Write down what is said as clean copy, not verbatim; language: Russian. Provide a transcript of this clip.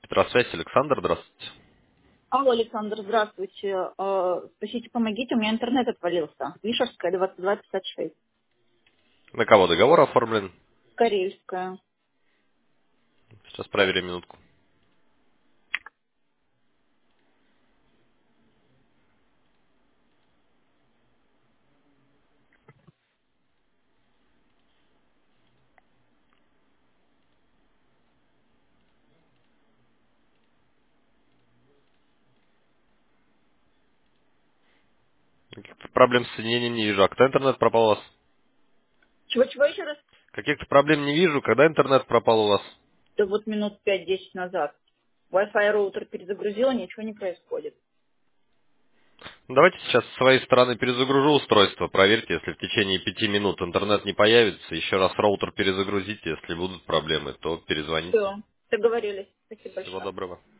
Петросвязь, Александр, здравствуйте. Алло, Александр, здравствуйте. Спасите, помогите, у меня интернет отвалился. Вишерская, 2256. На кого договор оформлен? Карельская. Сейчас проверим минутку. Каких-то проблем с соединением не вижу. А когда интернет пропал у вас? Чего еще раз? Каких-то проблем не вижу. Когда интернет пропал у вас? Да вот минут 5-10 назад. Wi-Fi роутер перезагрузила, ничего не происходит. Давайте сейчас с своей стороны перезагружу устройство. Проверьте, если в течение 5 минут интернет не появится. Еще раз роутер перезагрузите. Если будут проблемы, то перезвоните. Все, договорились. Спасибо Всего большое. доброго.